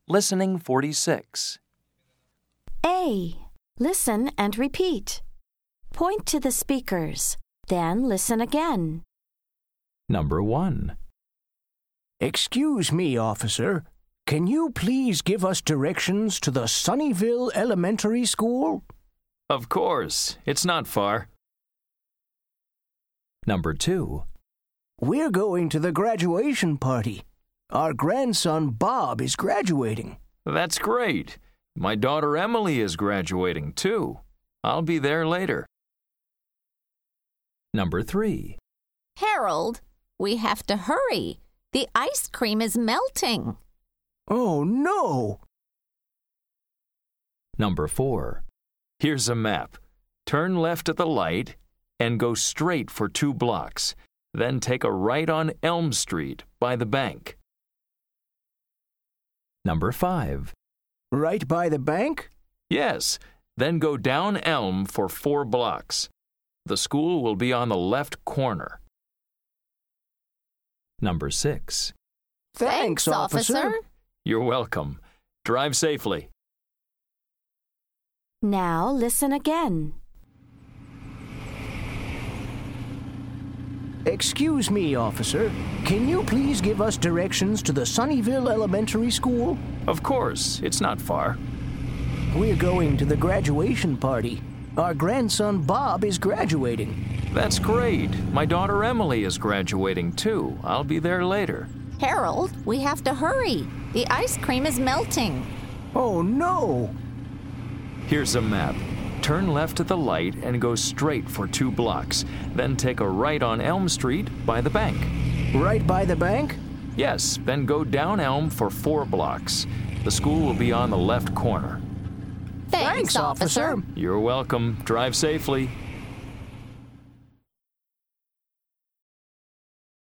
Listening 46. A. Listen and repeat. Point to the speakers, then listen again. Number 1. Excuse me, officer. Can you please give us directions to the Sunnyville Elementary School? Of course, it's not far. Number 2. We're going to the graduation party. Our grandson Bob is graduating. That's great. My daughter Emily is graduating too. I'll be there later. Number 3. Harold, we have to hurry. The ice cream is melting. Oh, no! Number 4. Here's a map. Turn left at the light and go straight for 2 blocks. Then take a right on Elm Street by the bank. Number 5. Right by the bank? Yes, then go down Elm for 4 blocks. The school will be on the left corner. Number 6. Thanks, officer. You're welcome. Drive safely. Now listen again. Excuse me, officer. Can you please give us directions to the Sunnyville Elementary School? Of course, it's not far. We're going to the graduation party. Our grandson Bob is graduating. That's great. My daughter Emily is graduating too. I'll be there later. Harold, we have to hurry. The ice cream is melting. Oh, no! Here's a map. Turn left at the light and go straight for 2 blocks. Then take a right on Elm Street by the bank. Right by the bank? Yes, then go down Elm for 4 blocks. The school will be on the left corner. Thanks, officer. You're welcome. Drive safely.